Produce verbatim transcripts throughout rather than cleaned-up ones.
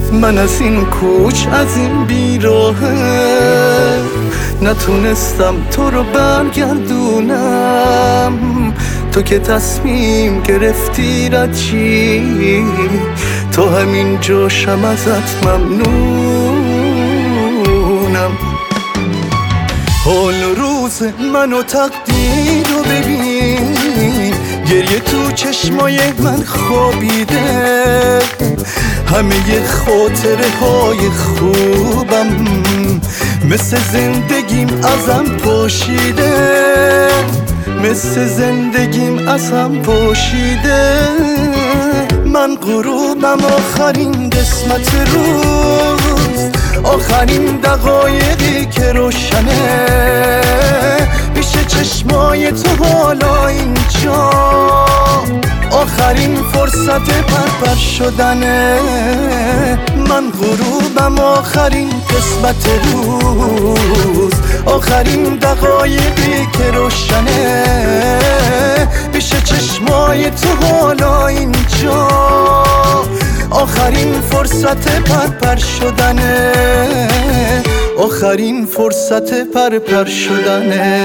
من از این کوچ از این بیراهه نتونستم تو رو برگردونم. تو که تصمیم گرفتی رد چی تو همین جاشم ازت ممنونم. حال روز من و تقدیر رو ببین، گریه تو چشمای من خوابیده، همه خاطره های خوبم مثل زندگیم ازم پاشیده، مثل زندگیم ازم پاشیده. من غروبم آخرین قسمت روز، آخرین دقایقی که روشنه میشه چشمای تو حالا اینجا، آخرین فرصت پرپر شدنه. من غروبم آخرین قسمت روز، آخرین دقایقی که روشنه میشه چشمای تو حالا اینجا، آخرین فرصت پرپر شدنه، آخرین فرصت پرپر شدنه.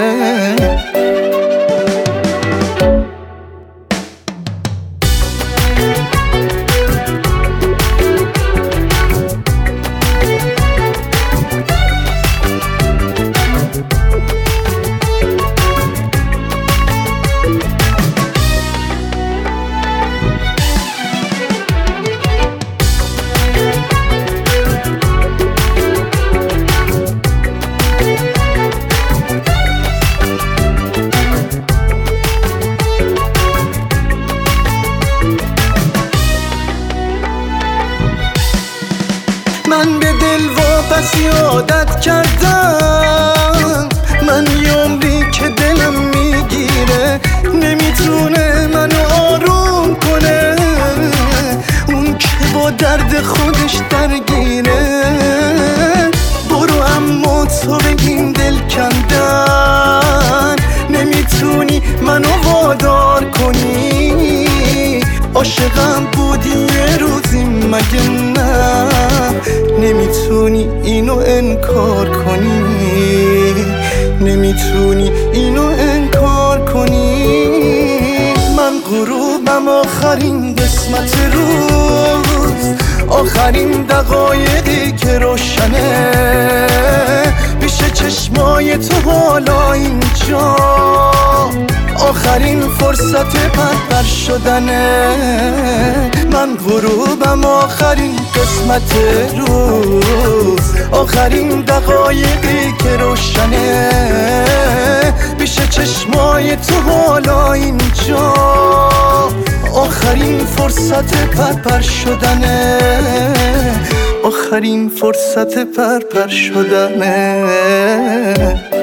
من به دل واپس عادت کردم، من یه عمری که دلم میگیره نمیتونه منو آروم کنه، اون که با درد خودش درگیره. برو اما تو به این دل کندن نمیتونی منو وادار کنی، عاشقم بودی یه روزی مگه نه، نمیتونی اینو انکار کنی، نمیتونی اینو انکار کنی. من غروبم آخرین قسمت روز، آخرین دقایقی که روشنه میشه چشمای تو حالا اینجا، آخرین فرصت پرپر شدنه. من غروبم آخرین قسمت روز، آخرین دقایقی که روشنه میشه چشمای تو حالا اینجا، آخرین فرصت پرپر شدنه، آخرین فرصت پرپر شدنه.